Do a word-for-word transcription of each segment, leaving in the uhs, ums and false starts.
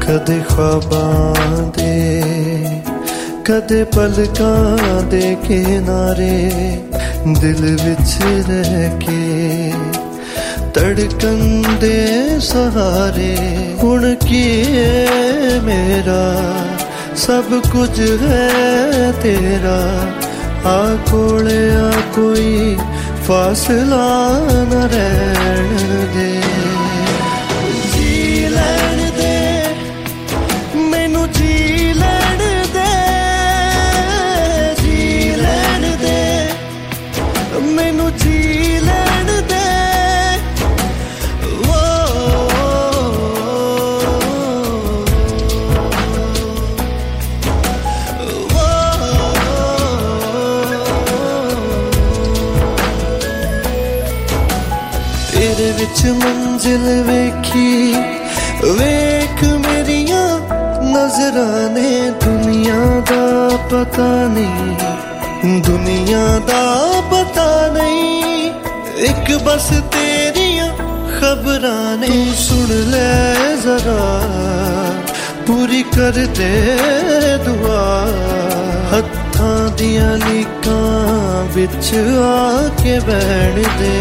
कदे ख्वाबां दे कदे पलकां दे किनारे दिल विच रह के धड़कन दे सहारे हुण की मेरा सब कुछ है तेरा आ कोले आ कोई फासला न रहन दे जी लैण दे मैनू जी लैण दे जी लैण दे मैनू जी लैण दे वो तेरे विच मंजिल वेखी वेख मेरिया नजरां ने दुनिया दा पता नहीं दुनिया दा पता नहीं एक बस तेरिया खबरां ने सुन ले जरा पूरी कर दे दुआ हत्थां दियां लीकां विच आके बैठ दे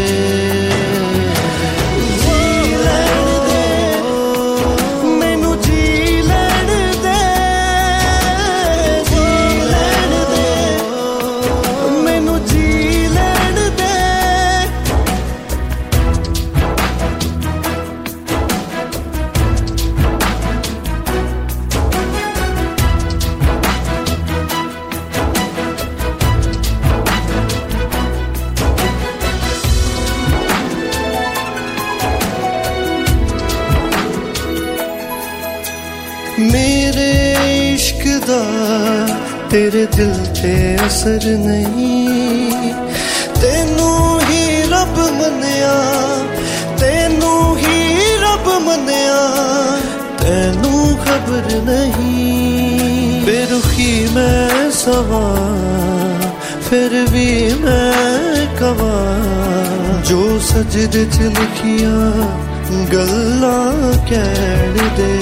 मेरे इश्क दा तेरे दिल ते असर नहीं तेनू ही रब मन्या तेनू ही रब मन्या तेनू खबर नहीं बेरुखी मैं सवा फिर भी मैं कवा जो सजदे च लिखिया गल्लां कहण दे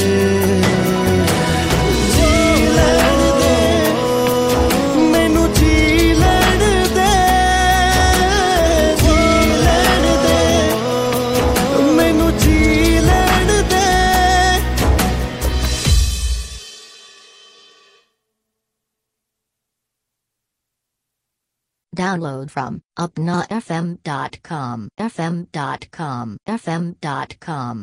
Download from upna f m dot com f m dot com f m dot com